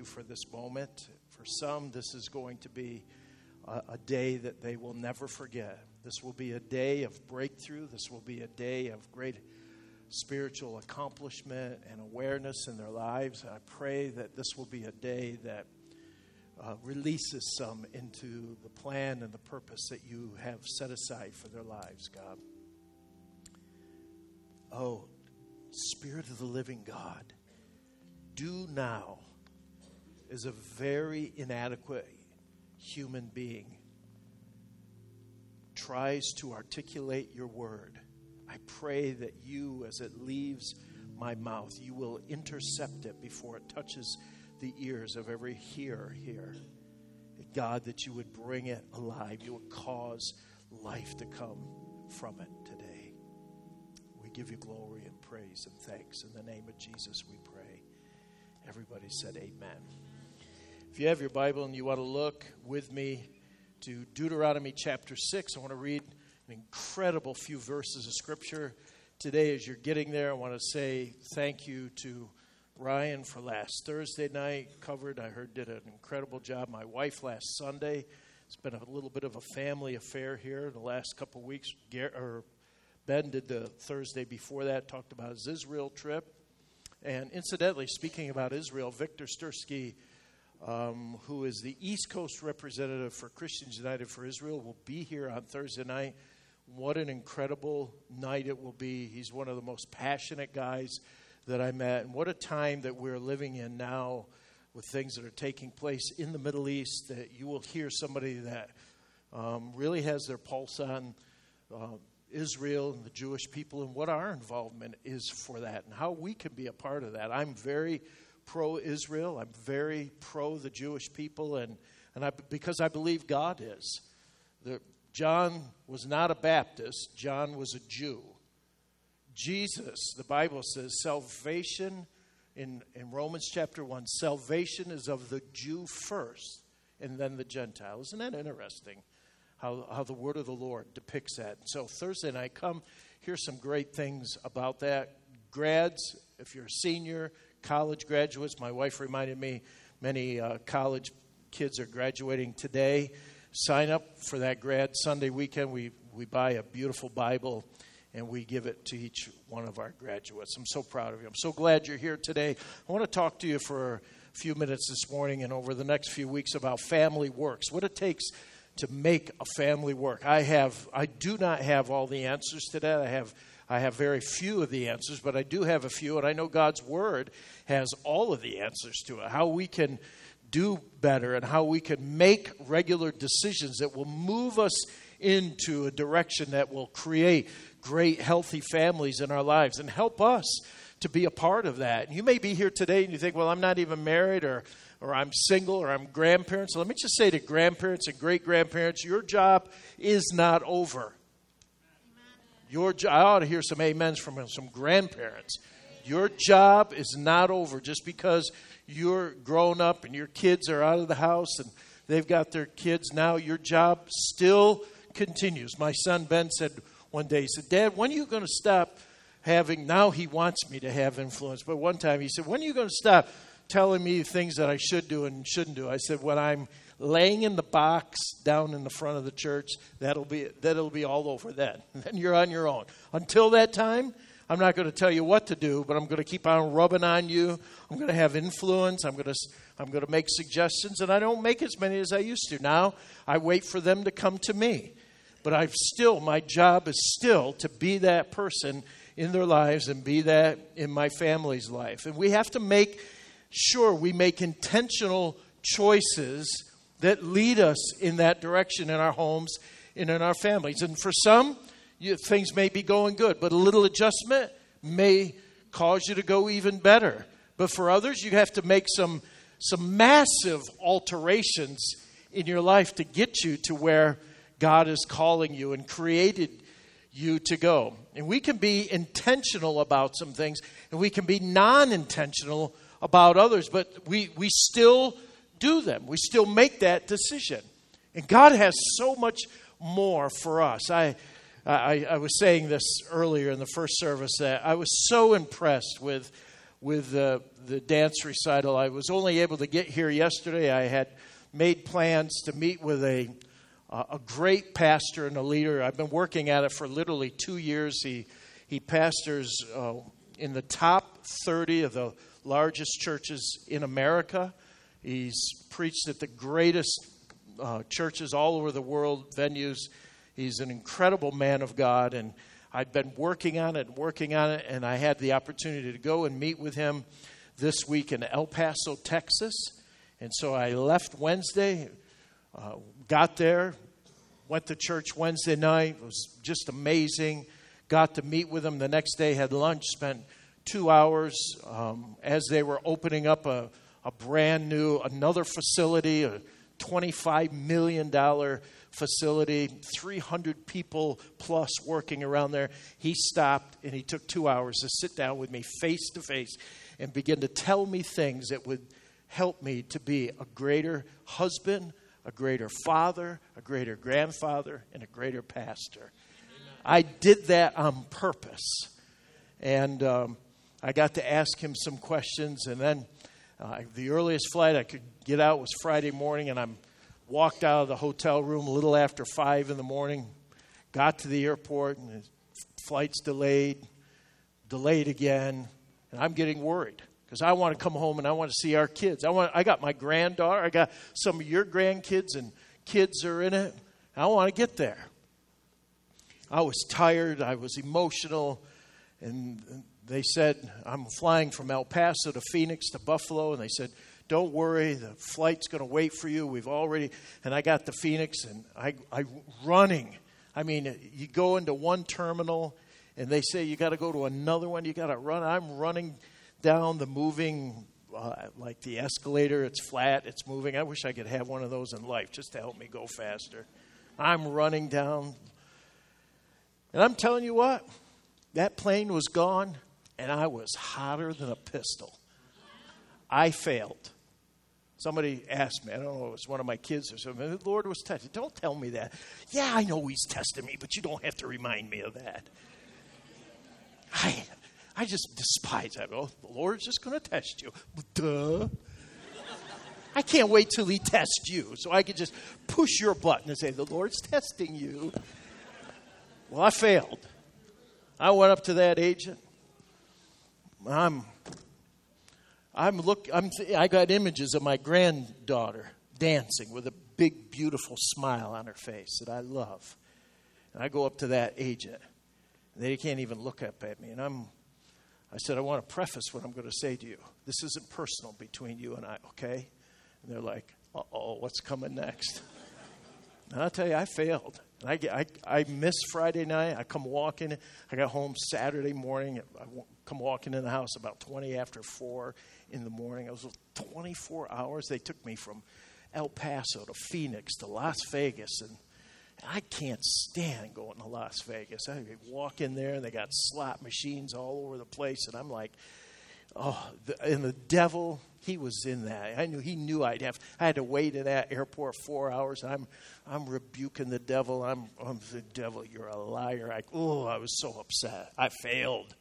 for this moment. For some, this is going to be a day that they will never forget. This will be a day of breakthrough. This will be a day of great spiritual accomplishment and awareness in their lives. I pray that this will be a day that releases some into the plan and the purpose that you have set aside for their lives, God. Oh, Spirit of the living God, do now, as a very inadequate human being tries to articulate your word, I pray that you, as it leaves my mouth, you will intercept it before it touches the ears of every hearer here. God, that you would bring it alive. You would cause life to come from it today. We give you glory and praise and thanks. In the name of Jesus we pray. Everybody said amen. If you have your Bible and you want to look with me to Deuteronomy chapter 6, I want to read an incredible few verses of Scripture. Today, as you're getting there, I want to say thank you to Ryan for last Thursday night. Covered, I heard, did an incredible job. My wife last Sunday. It's been a little bit of a family affair here the last couple of weeks. Ben did the Thursday before that, talked about his Israel trip. And incidentally, speaking about Israel, Victor Stursky, who is the East Coast representative for Christians United for Israel, will be here on Thursday night. What an incredible night it will be. He's one of the most passionate guys that I met. And what a time that we're living in now with things that are taking place in the Middle East, that you will hear somebody that really has their pulse on Israel and the Jewish people and what our involvement is for that and how we can be a part of that. I'm very pro-Israel. I'm very pro the Jewish people, and because I believe God is. John was not a Baptist. John was a Jew. Jesus, the Bible says, salvation in Romans chapter 1, salvation is of the Jew first and then the Gentile. Isn't that interesting how the word of the Lord depicts that? So Thursday night, come hear some great things about that. Grads, if you're a senior, college graduates, my wife reminded me many college kids are graduating today. Sign up for that grad Sunday weekend. We buy a beautiful Bible and we give it to each one of our graduates. I'm so proud of you. I'm so glad you're here today. I want to talk to you for a few minutes this morning and over the next few weeks about family works, what it takes to make a family work. I do not have all the answers to that. I have very few of the answers, but I do have a few, and I know God's Word has all of the answers to it, how we can do better and how we can make regular decisions that will move us into a direction that will create great, healthy families in our lives and help us to be a part of that. And you may be here today and you think, well, I'm not even married or I'm single or I'm grandparents. So let me just say to grandparents and great-grandparents, your job is not over. I ought to hear some amens from some grandparents. Your job is not over just because you're grown up and your kids are out of the house and they've got their kids now. Your job still continues. My son Ben said one day, he said, Dad, when are you going to stop having, now he wants me to have influence, but one time he said, when are you going to stop telling me things that I should do and shouldn't do? I said, when I'm laying in the box down in the front of the church, that'll be all over then. Then you're on your own. Until that time, I'm not going to tell you what to do, but I'm going to keep on rubbing on you. I'm going to have influence. I'm going to make suggestions, and I don't make as many as I used to. Now I wait for them to come to me. But my job is still to be that person in their lives and be that in my family's life. And we have to make sure we make intentional choices that lead us in that direction in our homes and in our families. And for some, things may be going good, but a little adjustment may cause you to go even better. But for others, you have to make some massive alterations in your life to get you to where God is calling you and created you to go. And we can be intentional about some things, and we can be non-intentional about others, but we still do them. We still make that decision. And God has so much more for us. I was saying this earlier in the first service that I was so impressed with with the dance recital. I was only able to get here yesterday. I had made plans to meet with a great pastor and a leader. I've been working at it for literally 2 years. He pastors in the top 30 of the largest churches in America. He's preached at the greatest churches all over the world, venues. He's an incredible man of God, and I'd been working on it, and I had the opportunity to go and meet with him this week in El Paso, Texas. And so I left Wednesday, got there, went to church Wednesday night. It was just amazing. Got to meet with him the next day, had lunch, spent 2 hours as they were opening up a brand new, another facility, a $25 million facility, 300 people plus working around there. He stopped and he took 2 hours to sit down with me face to face and begin to tell me things that would help me to be a greater husband, a greater father, a greater grandfather, and a greater pastor. I did that on purpose. And I got to ask him some questions. And then the earliest flight I could get out was Friday morning. And I walked out of the hotel room a little after 5 in the morning. Got to the airport and the flight's delayed again. And I'm getting worried because I want to come home and I want to see our kids. I got my granddaughter. I got some of your grandkids and kids are in it. I want to get there. I was tired. I was emotional. And they said, I'm flying from El Paso to Phoenix to Buffalo. And they said, don't worry, the flight's going to wait for you. And I got to Phoenix and I running. I mean, you go into one terminal and they say you got to go to another one. You got to run. I'm running down the moving, like the escalator. It's flat. It's moving. I wish I could have one of those in life just to help me go faster. I'm running down. And I'm telling you what, that plane was gone and I was hotter than a pistol. I failed. Somebody asked me, I don't know, it was one of my kids or something, the Lord was testing. Don't tell me that. Yeah, I know he's testing me, but you don't have to remind me of that. I just despise that. Oh, the Lord's just going to test you. Duh. I can't wait till he tests you so I can just push your button and say, the Lord's testing you. Well, I failed. I went up to that agent. I got images of my granddaughter dancing with a big, beautiful smile on her face that I love. And I go up to that agent. And they can't even look up at me. And I said, I want to preface what I'm going to say to you. This isn't personal between you and I, okay? And they're like, uh-oh, what's coming next? And I'll tell you, I failed. I missed Friday night. I come walking. I got home Saturday morning. I come walking in the house about 20 after 4 in the morning. It was 24 hours. They took me from El Paso to Phoenix to Las Vegas. And I can't stand going to Las Vegas. I walk in there, and they got slot machines all over the place. And I'm like, and the devil, he was in that. He knew I had to wait in that airport 4 hours. I'm rebuking the devil. I'm the devil. You're a liar. I was so upset. I failed.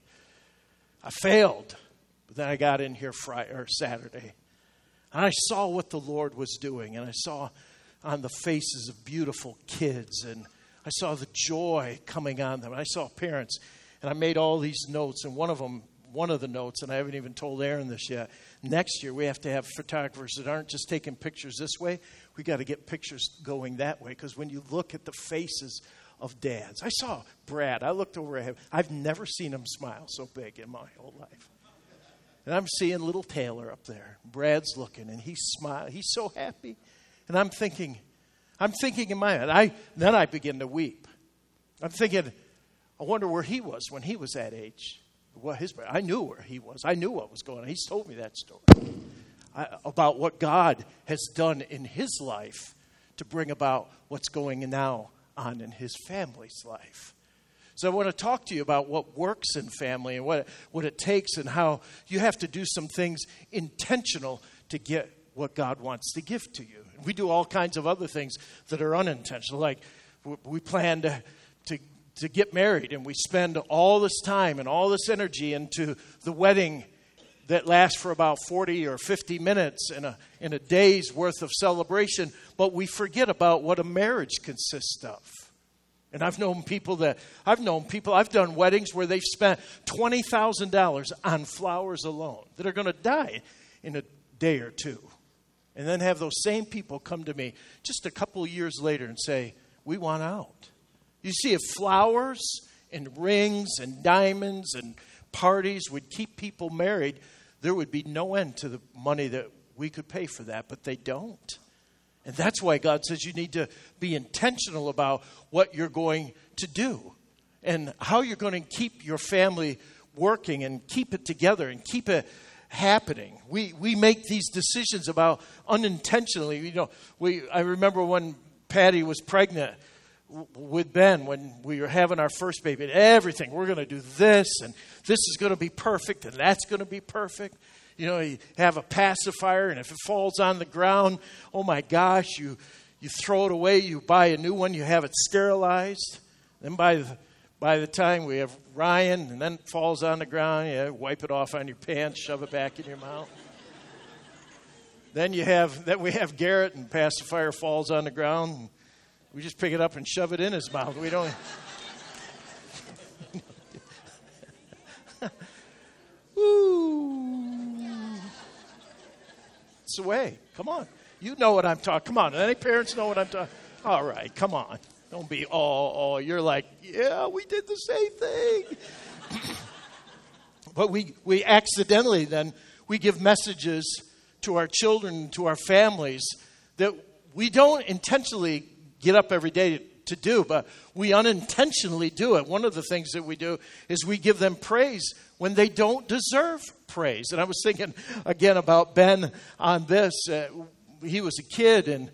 But then I got in here Saturday, and I saw what the Lord was doing, and I saw on the faces of beautiful kids, and I saw the joy coming on them. And I saw parents, and I made all these notes, and one of the notes, and I haven't even told Aaron this yet, next year we have to have photographers that aren't just taking pictures this way. We got to get pictures going that way, because when you look at the faces of dads, I saw Brad. I looked over at him. I've never seen him smile so big in my whole life. And I'm seeing little Taylor up there. Brad's looking, and he's smiling. He's so happy. And I'm thinking in my head, then I begin to weep. I'm thinking, I wonder where he was when he was that age. I knew where he was. I knew what was going on. He's told me that story about what God has done in his life to bring about what's going now on in his family's life. So I want to talk to you about what works in family and what it takes and how you have to do some things intentional to get what God wants to give to you. We do all kinds of other things that are unintentional, like we plan to get married, and we spend all this time and all this energy into the wedding that lasts for about 40 or 50 minutes in a day's worth of celebration, but we forget about what a marriage consists of. And I've done weddings where they've spent $20,000 on flowers alone that are going to die in a day or two. And then have those same people come to me just a couple of years later and say, we want out. You see, if flowers and rings and diamonds and parties would keep people married, there would be no end to the money that we could pay for that, but they don't. And that's why God says you need to be intentional about what you're going to do and how you're going to keep your family working and keep it together and keep it happening. We make these decisions about unintentionally. You know, I remember when Patty was pregnant with Ben, when we were having our first baby, and everything, we're going to do this, and this is going to be perfect, and that's going to be perfect. You know, you have a pacifier, and if it falls on the ground, oh my gosh, you throw it away, you buy a new one, you have it sterilized. Then by the time we have Ryan, and then it falls on the ground, you wipe it off on your pants, shove it back in your mouth. Then we have Garrett, and pacifier falls on the ground, and we just pick it up and shove it in his mouth. We don't. Woo. It's the way. Come on. You know what I'm talking. Come on. Any parents know what I'm talking? All right. Come on. Don't be you're like, yeah, we did the same thing. But we accidentally then, we give messages to our children, to our families that we don't intentionally get up every day to do, but we unintentionally do it. One of the things that we do is we give them praise when they don't deserve praise. And I was thinking again about Ben on this. He was a kid, and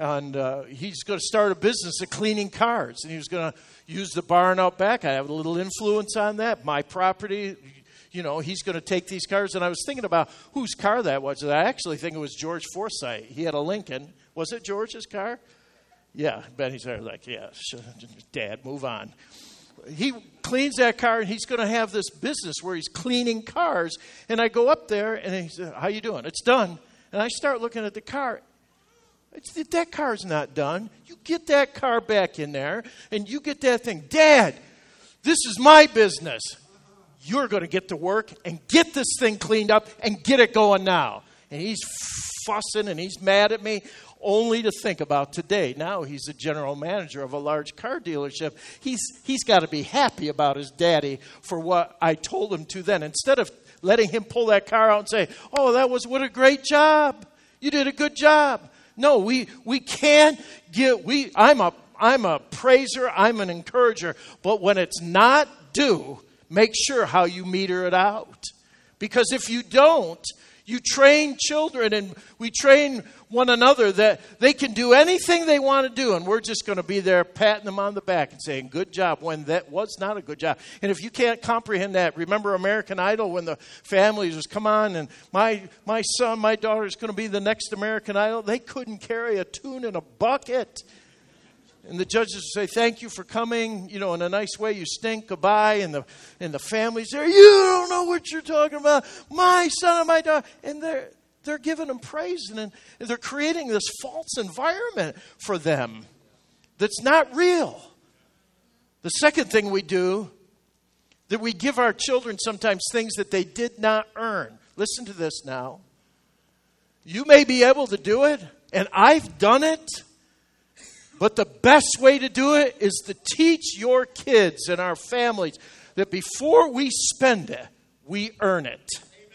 he's going to start a business of cleaning cars, and he was going to use the barn out back. I have a little influence on that. My property, you know, he's going to take these cars. And I was thinking about whose car that was. And I actually think it was George Forsythe. He had a Lincoln. Was it George's car? Yeah, Benny's there like, yeah, Dad, move on. He cleans that car, and he's going to have this business where he's cleaning cars. And I go up there, and he said, how you doing? It's done. And I start looking at the car. That car's not done. You get that car back in there, and you get that thing. Dad, this is my business. You're going to get to work and get this thing cleaned up and get it going now. And he's fussing, and he's mad at me. Only to think about today. Now he's the general manager of a large car dealership. He's got to be happy about his daddy for what I told him to then. Instead of letting him pull that car out and say, oh, what a great job. You did a good job. No, we can't I'm a praiser, I'm an encourager. But when it's not due, make sure how you meter it out. Because if you don't, you train children, and we train one another that they can do anything they want to do, and we're just going to be there patting them on the back and saying, good job, when that was not a good job. And if you can't comprehend that, remember American Idol when the families was, come on, and my son, my daughter is going to be the next American Idol. They couldn't carry a tune in a bucket. And the judges would say, thank you for coming, you know, in a nice way, you stink, goodbye. And the families there, you don't know what you're talking about. My son and my daughter. And they're giving them praise. And they're creating this false environment for them that's not real. The second thing we do, that we give our children sometimes things that they did not earn. Listen to this now. You may be able to do it, and I've done it. But the best way to do it is to teach your kids and our families that before we spend it, we earn it.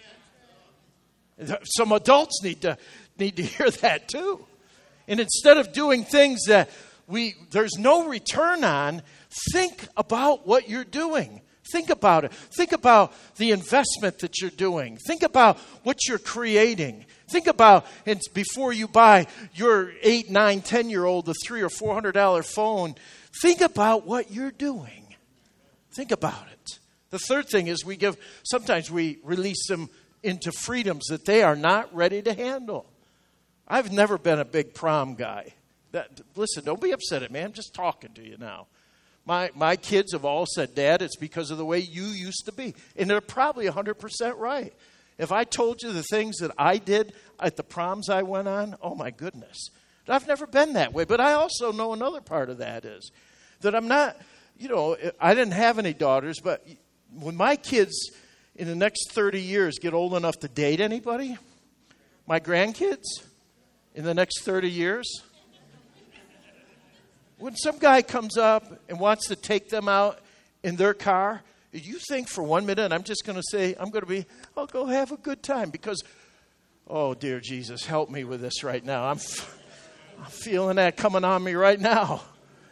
Amen. Some adults need to hear that too. And instead of doing things that there's no return on, think about what you're doing. Think about it. Think about the investment that you're doing. Think about what you're creating. Think about, and before you buy your 8, 9, 10-year-old the $300 or $400 phone, think about what you're doing. Think about it. The third thing is sometimes we release them into freedoms that they are not ready to handle. I've never been a big prom guy. Listen, don't be upset at me. I'm just talking to you now. My kids have all said, Dad, it's because of the way you used to be. And they're probably 100% right. if I told you the things that I did at the proms I went on, oh my goodness. I've never been that way. But I also know another part of that is that I'm not, I didn't have any daughters, but when my kids in the next 30 years get old enough to date anybody, my grandkids in the next 30 years, when some guy comes up and wants to take them out in their car, you think for 1 minute I'm just going to say, I'll go have a good time because, oh, dear Jesus, help me with this right now. I'm feeling that coming on me right now.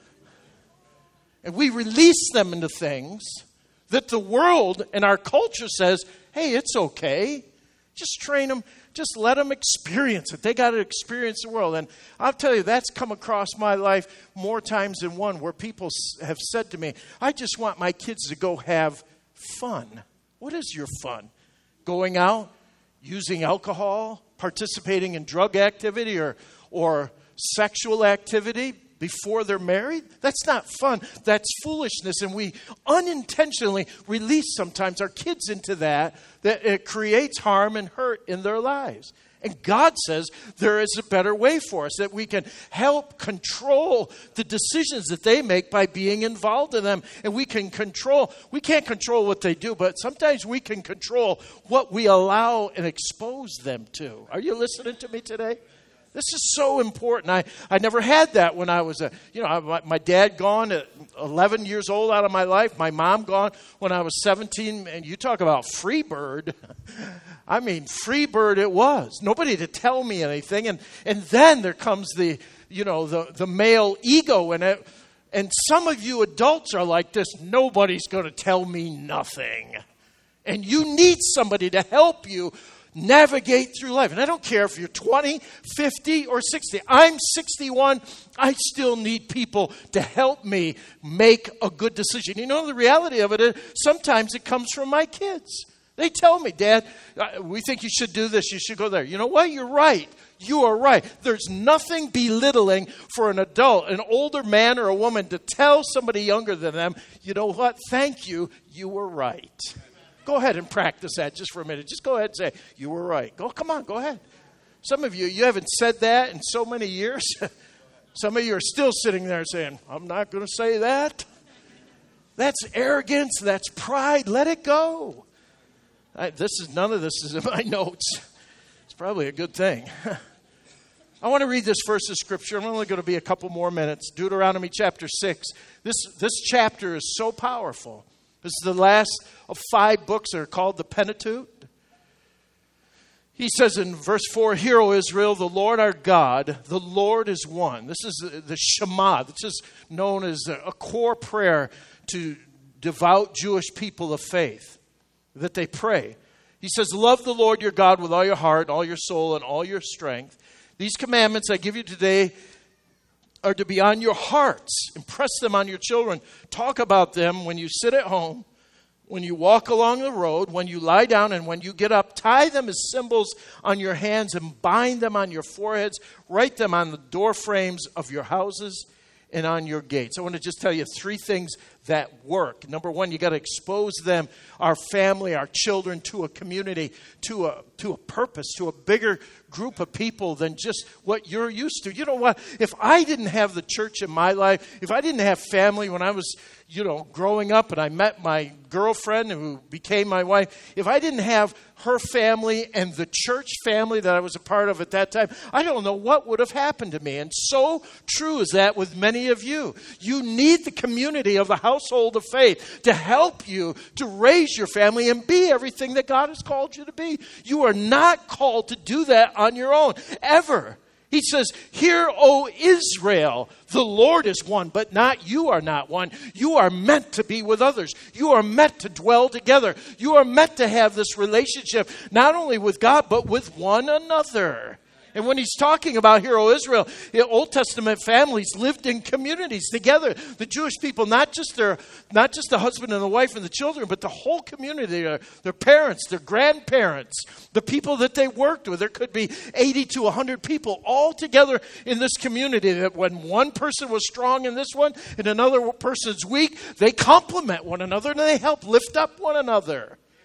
And we release them into things that the world and our culture says, hey, it's okay. Just train them. Just let them experience it. They got to experience the world. And I'll tell you, that's come across my life more times than one where people have said to me, I just want my kids to go have fun. What is your fun? Going out, using alcohol, participating in drug activity or sexual activity before they're married? That's not fun. That's foolishness. And we unintentionally release sometimes our kids into that it creates harm and hurt in their lives. And God says there is a better way for us, that we can help control the decisions that they make by being involved in them. And we can't control what they do, but sometimes we can control what we allow and expose them to. Are you listening to me today? This is so important. I never had that when I was my dad gone at 11 years old out of my life. My mom gone when I was 17. And you talk about free bird. I mean, free bird it was. Nobody to tell me anything. And then there comes the male ego in it. And some of you adults are like this. Nobody's going to tell me nothing. And you need somebody to help you navigate through life. And I don't care if you're 20, 50, or 60. I'm 61. I still need people to help me make a good decision. The reality of it is sometimes it comes from my kids. They tell me, Dad, we think you should do this. You should go there. You know what? You're right. You are right. There's nothing belittling for an adult, an older man or a woman to tell somebody younger than them, you know what? Thank you. You were right. Go ahead and practice that just for a minute. Just go ahead and say, you were right. Come on, go ahead. Some of you haven't said that in so many years. Some of you are still sitting there saying, I'm not going to say that. That's arrogance. That's pride. Let it go. None of this is in my notes. It's probably a good thing. I want to read this verse of Scripture. I'm only going to be a couple more minutes. Deuteronomy chapter 6. This chapter is so powerful. This is the last of 5 books that are called the Pentateuch. He says in verse 4, Hear, O Israel, the Lord our God, the Lord is one. This is the Shema. This is known as a core prayer to devout Jewish people of faith that they pray. He says, Love the Lord your God with all your heart, all your soul, and all your strength. These commandments I give you today are to be on your hearts. Impress them on your children. Talk about them when you sit at home, when you walk along the road, when you lie down, and when you get up. Tie them as symbols on your hands and bind them on your foreheads. Write them on the door frames of your houses and on your gates. I want to just tell you 3 things that work. Number 1, you got to expose them, our family, our children, to a community, to a purpose, to a bigger group of people than just what you're used to. You know what? If I didn't have the church in my life, if I didn't have family when I was, growing up and I met my girlfriend who became my wife, if I didn't have her family and the church family that I was a part of at that time, I don't know what would have happened to me. And so true is that with many of you. You need the community of the household of faith to help you to raise your family and be everything that God has called you to be. You are not called to do that on your own, ever. He says, Hear, O Israel, the Lord is one, but you are not one. You are meant to be with others. You are meant to dwell together. You are meant to have this relationship, not only with God, but with one another. And when he's talking about Hear, O Israel, the Old Testament families lived in communities together. The Jewish people, not just the husband and the wife and the children, but the whole community, their parents, their grandparents, the people that they worked with. There could be 80 to 100 people all together in this community, that when one person was strong in this one and another person's weak, they complement one another and they help lift up one another.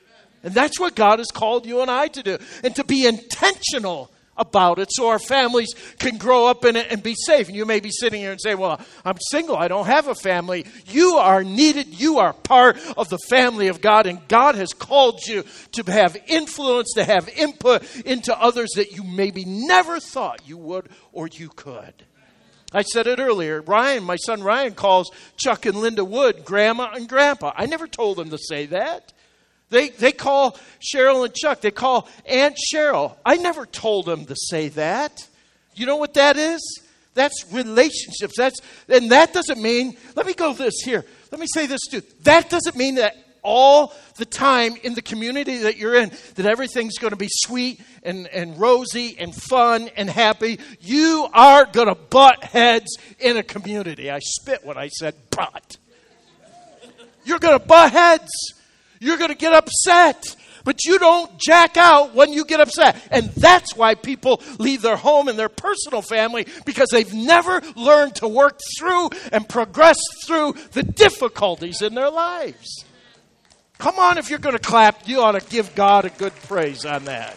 And that's what God has called you and I to do. And to be intentional about it so our families can grow up in it and be safe. And you may be sitting here and say, well, I'm single. I don't have a family. You are needed. You are part of the family of God. And God has called you to have influence, to have input into others that you maybe never thought you would or you could. I said it earlier. Ryan, my son Ryan, calls Chuck and Linda Wood Grandma and Grandpa. I never told them to say that. They call Cheryl and Chuck, they call Aunt Cheryl. I never told them to say that. You know what that is? That's relationships. And that doesn't mean, let me go this here. Let me say this too. That doesn't mean that all the time in the community that you're in, that everything's going to be sweet and rosy and fun and happy. You are going to butt heads in a community. I spit when I said butt. You're going to butt heads. You're going to get upset, but you don't jack out when you get upset. And that's why people leave their home and their personal family, because they've never learned to work through and progress through the difficulties in their lives. Come on, if you're going to clap, you ought to give God a good praise on that.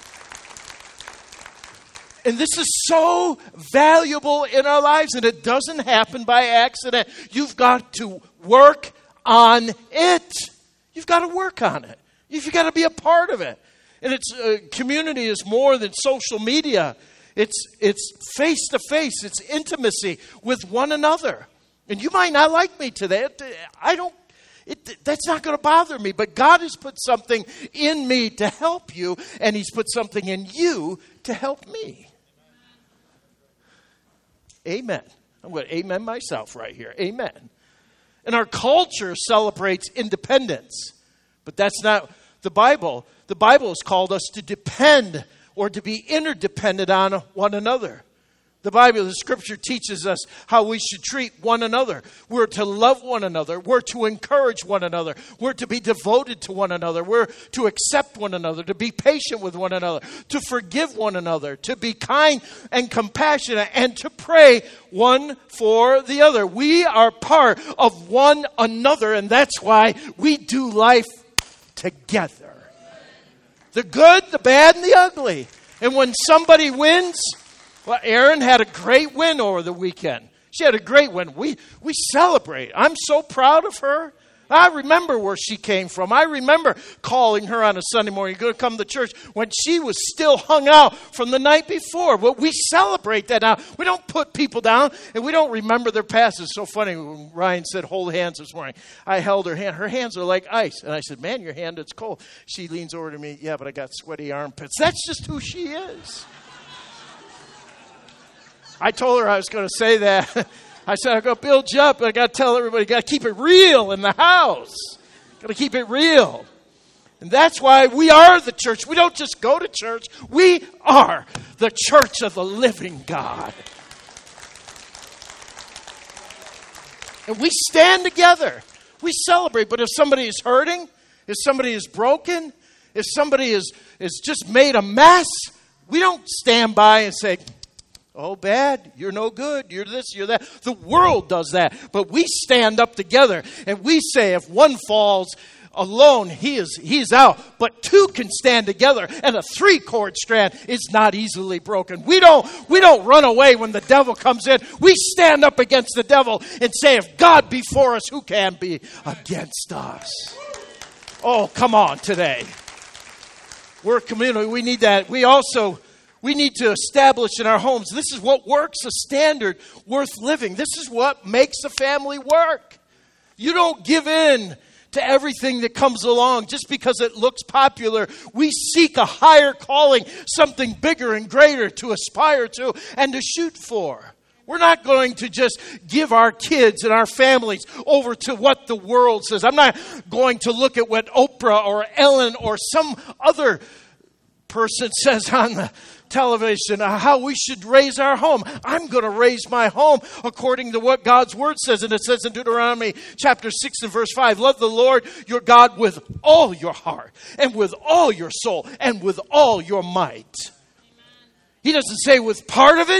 And this is so valuable in our lives, and it doesn't happen by accident. You've got to work on it. You've got to work on it. You've got to be a part of it. And it's community is more than social media. It's face-to-face. It's intimacy with one another. And you might not like me today. That's not going to bother me. But God has put something in me to help you, and He's put something in you to help me. Amen. I'm going to amen myself right here. Amen. And our culture celebrates independence. But that's not the Bible. The Bible has called us to depend or to be interdependent on one another. The Bible, the Scripture teaches us how we should treat one another. We're to love one another. We're to encourage one another. We're to be devoted to one another. We're to accept one another, to be patient with one another, to forgive one another, to be kind and compassionate, and to pray one for the other. We are part of one another, and that's why we do life together. The good, the bad, and the ugly. And when somebody wins, well, Erin had a great win over the weekend. She had a great win. We celebrate. I'm so proud of her. I remember where she came from. I remember calling her on a Sunday morning, going to come to church, when she was still hung out from the night before. But we celebrate that now. We don't put people down, and we don't remember their past. It's so funny when Ryan said, hold hands this morning. I held her hand. Her hands are like ice. And I said, man, your hand, it's cold. She leans over to me. Yeah, but I got sweaty armpits. That's just who she is. I told her I was going to say that. I said, I've got to build you up. I got to tell everybody, got to keep it real in the house. Got to keep it real. And that's why we are the church. We don't just go to church. We are the church of the living God. And we stand together. We celebrate. But if somebody is hurting, if somebody is broken, if somebody is just made a mess, we don't stand by and say, oh, bad, you're no good, you're this, you're that. The world does that. But we stand up together and we say if one falls alone, he's out. But two can stand together, and a 3-cord strand is not easily broken. We don't run away when the devil comes in. We stand up against the devil and say, if God be for us, who can be against us? Oh, come on today. We're a community. We need that. We need to establish in our homes, this is what works a standard worth living. This is what makes a family work. You don't give in to everything that comes along just because it looks popular. We seek a higher calling, something bigger and greater to aspire to and to shoot for. We're not going to just give our kids and our families over to what the world says. I'm not going to look at what Oprah or Ellen or some other person says on the television, how we should raise our home. I'm going to raise my home according to what God's word says. And it says in Deuteronomy chapter 6 and verse 5, love the Lord your God with all your heart and with all your soul and with all your might. He doesn't say with part of it.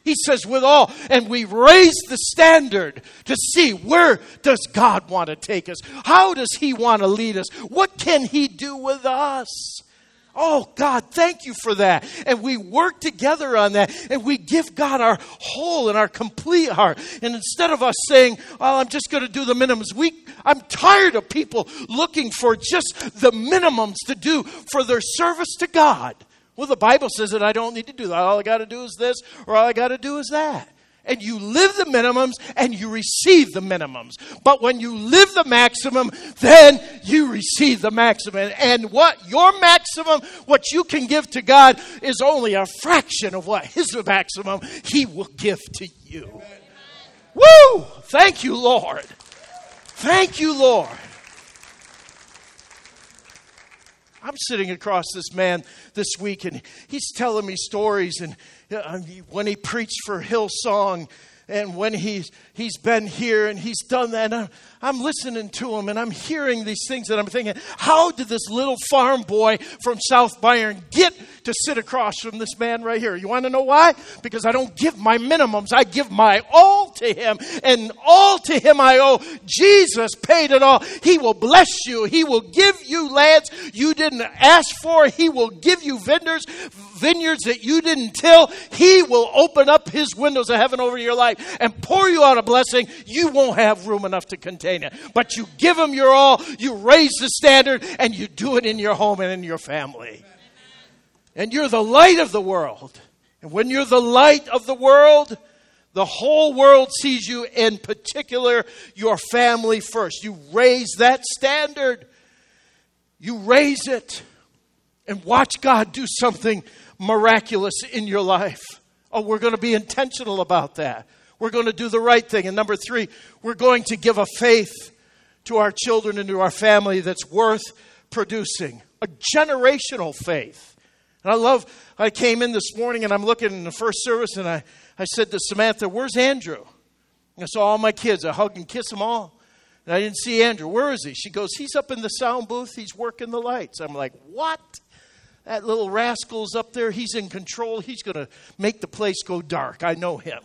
He says with all, and we raise the standard to see where does God want to take us? How does he want to lead us? What can he do with us? Oh, God, thank you for that. And we work together on that. And we give God our whole and our complete heart. And instead of us saying, well, I'm just going to do the minimums. I'm tired of people looking for just the minimums to do for their service to God. Well, the Bible says that I don't need to do that. All I got to do is this, or all I got to do is that. And you live the minimums and you receive the minimums. But when you live the maximum, then you receive the maximum. And what your maximum, what you can give to God is only a fraction of what his maximum he will give to you. Amen. Woo! Thank you, Lord. Thank you, Lord. I'm sitting across this man this week, and he's telling me stories, and when he preached for Hillsong, and when he's been here, and he's done that, and I'm listening to him, and I'm hearing these things, and I'm thinking, how did this little farm boy from South Byron get to sit across from this man right here? You want to know why? Because I don't give my minimums. I give my all to him, and all to him I owe. Jesus paid it all. He will bless you. He will give you lands you didn't ask for. He will give you vineyards that you didn't till. He will open up his windows of heaven over your life and pour you out a blessing you won't have room enough to contain it. But you give him your all, you raise the standard, and you do it in your home and in your family. And you're the light of the world. And when you're the light of the world, the whole world sees you, in particular your family first. You raise that standard. You raise it. And watch God do something miraculous in your life. Oh, we're going to be intentional about that. We're going to do the right thing. And number 3, we're going to give a faith to our children and to our family that's worth producing. A generational faith. And I came in this morning and I'm looking in the first service and I said to Samantha, where's Andrew? And I saw all my kids. I hugged and kissed them all. And I didn't see Andrew. Where is he? She goes, he's up in the sound booth. He's working the lights. I'm like, what? That little rascal's up there. He's in control. He's going to make the place go dark. I know him.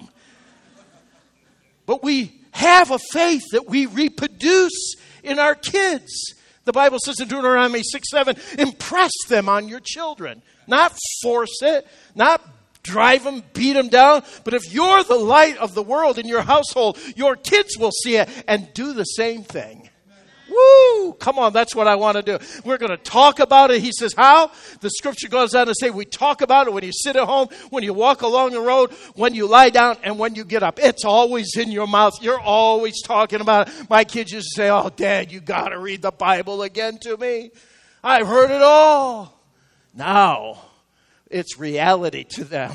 But we have a faith that we reproduce in our kids. The Bible says in Deuteronomy 6:7, impress them on your children. Not force it, not drive them, beat them down. But if you're the light of the world in your household, your kids will see it and do the same thing. Woo! Come on, that's what I want to do. We're going to talk about it. He says, how? The scripture goes on to say, we talk about it when you sit at home, when you walk along the road, when you lie down, and when you get up. It's always in your mouth. You're always talking about it. My kids used to say, oh, Dad, you got to read the Bible again to me. I've heard it all. Now, it's reality to them.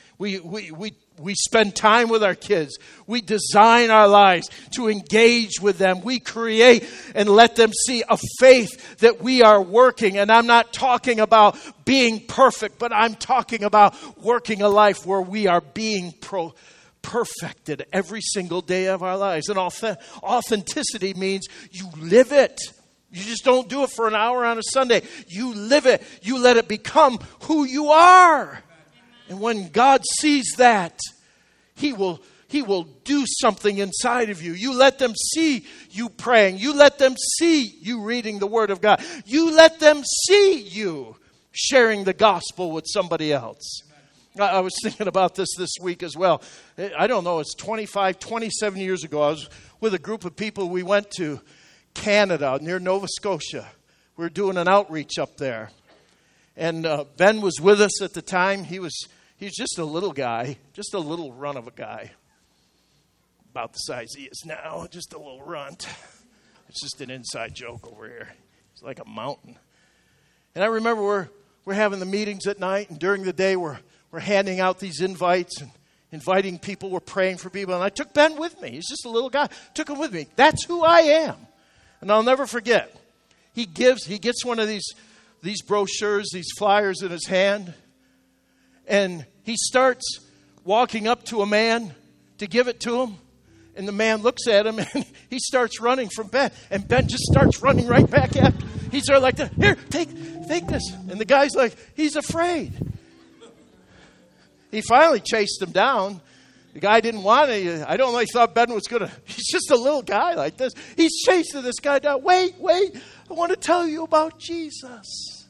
We spend time with our kids. We design our lives to engage with them. We create and let them see a faith that we are working. And I'm not talking about being perfect, but I'm talking about working a life where we are being perfected every single day of our lives. And authenticity means you live it. You just don't do it for an hour on a Sunday. You live it. You let it become who you are. And when God sees that, He will do something inside of you. You let them see you praying. You let them see you reading the Word of God. You let them see you sharing the gospel with somebody else. I was thinking about this week as well. I don't know, it's 27 years ago. I was with a group of people. We went to Canada near Nova Scotia. We were doing an outreach up there. And Ben was with us at the time. He's just a little guy, just a little runt of a guy. About the size he is now, just a little runt. It's just an inside joke over here. He's like a mountain. And I remember we're having the meetings at night, and during the day we're handing out these invites and inviting people. We're praying for people. And I took Ben with me. He's just a little guy. Took him with me. That's who I am. And I'll never forget. He gets one of these brochures, these flyers in his hand. And he starts walking up to a man to give it to him. And the man looks at him and he starts running from Ben. And Ben just starts running right back at him. He's there like that. Here, take this. And the guy's like, he's afraid. He finally chased him down. The guy didn't want it. I don't know. He thought Ben was going to. He's just a little guy like this. He's chasing this guy down. Wait. I want to tell you about Jesus.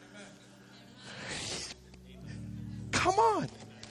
Come on.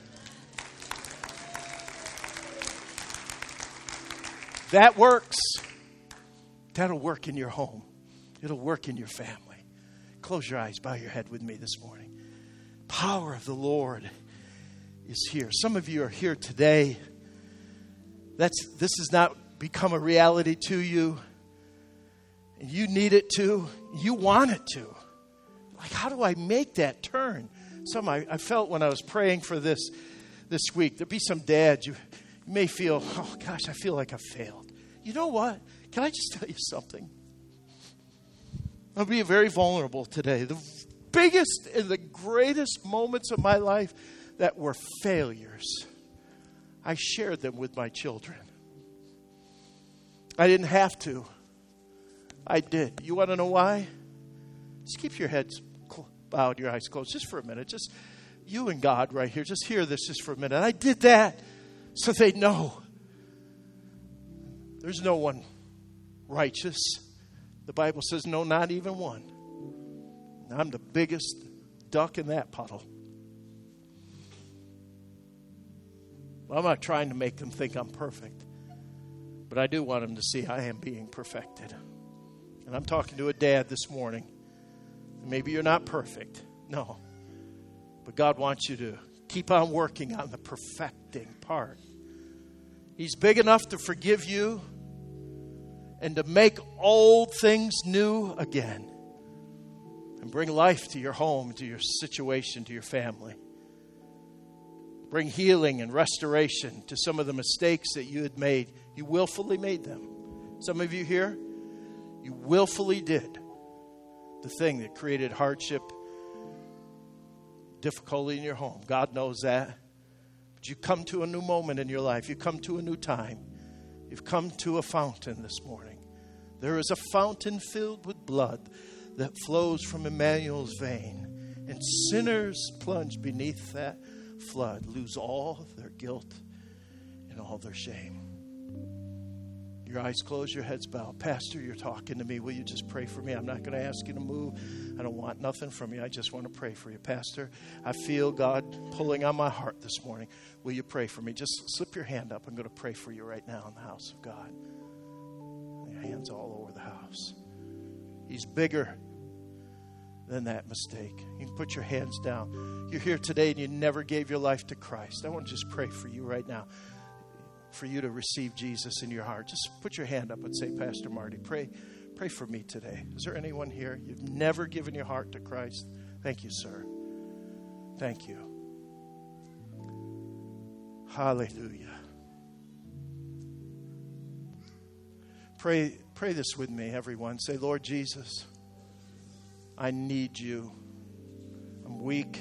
That works. That'll work in your home. It'll work in your family. Close your eyes. Bow your head with me this morning. Power of the Lord is here. Some of you are here today. This has not become a reality to you. And you need it to. You want it to. Like, how do I make that turn? I felt when I was praying for this week, there'd be some dads, you may feel, oh gosh, I feel like I failed. You know what? Can I just tell you something? I'll be very vulnerable today. The biggest and the greatest moments of my life that were failures, I shared them with my children. I didn't have to. I did. You want to know why? Just keep your heads bowed, your eyes closed, just for a minute. Just you and God right here. Just hear this just for a minute. I did that so they know there's no one righteous. The Bible says, no, not even one. I'm the biggest duck in that puddle. Well, I'm not trying to make them think I'm perfect, but I do want them to see I am being perfected. And I'm talking to a dad this morning. Maybe you're not perfect. No. But God wants you to keep on working on the perfecting part. He's big enough to forgive you and to make old things new again. And bring life to your home, to your situation, to your family. Bring healing and restoration to some of the mistakes that you had made. You willfully made them. Some of you here, you willfully did the thing that created hardship, difficulty in your home. God knows that. But you come to a new moment in your life. You come to a new time. You've come to a fountain this morning. There is a fountain filled with blood that flows from Emmanuel's vein. And sinners plunge beneath that flood, lose all their guilt and all their shame. Your eyes closed, your heads bowed. Pastor, you're talking to me. Will you just pray for me? I'm not going to ask you to move. I don't want nothing from you. I just want to pray for you. Pastor, I feel God pulling on my heart this morning. Will you pray for me? Just slip your hand up. I'm going to pray for you right now in the house of God. Your hands all over the house. He's bigger than that mistake. You can put your hands down. You're here today and you never gave your life to Christ. I want to just pray for you right now, for you to receive Jesus in your heart. Just put your hand up and say, Pastor Marty, pray for me today. Is there anyone here? You've never given your heart to Christ? Thank you, sir. Thank you. Hallelujah. Pray this with me, everyone. Say, Lord Jesus, I need you. I'm weak.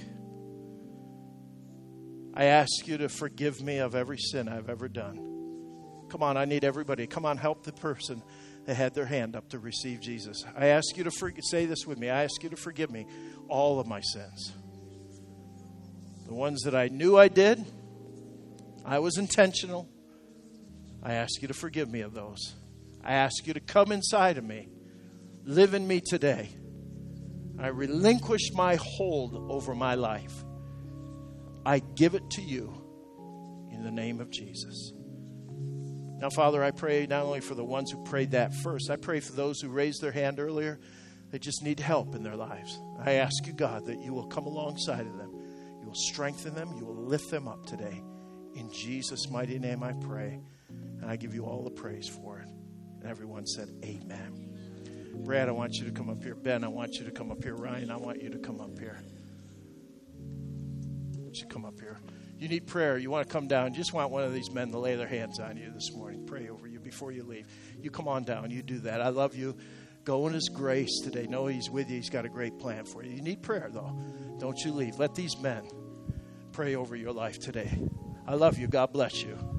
I ask you to forgive me of every sin I've ever done. Come on, I need everybody. Come on, help the person that had their hand up to receive Jesus. I ask you to say this with me. I ask you to forgive me all of my sins. The ones that I knew I did, I was intentional. I ask you to forgive me of those. I ask you to come inside of me. Live in me today. I relinquish my hold over my life. I give it to you in the name of Jesus. Now, Father, I pray not only for the ones who prayed that first, I pray for those who raised their hand earlier. They just need help in their lives. I ask you, God, that you will come alongside of them. You will strengthen them. You will lift them up today. In Jesus' mighty name I pray. And I give you all the praise for it. And everyone said, amen. Brad, I want you to come up here. Ben, I want you to come up here. Ryan, I want you to come up here. You should come up here. You need prayer. You want to come down. You just want one of these men to lay their hands on you this morning. Pray over you before you leave. You come on down. You do that. I love you. Go in his grace today. Know he's with you. He's got a great plan for you. You need prayer, though. Don't you leave. Let these men pray over your life today. I love you. God bless you.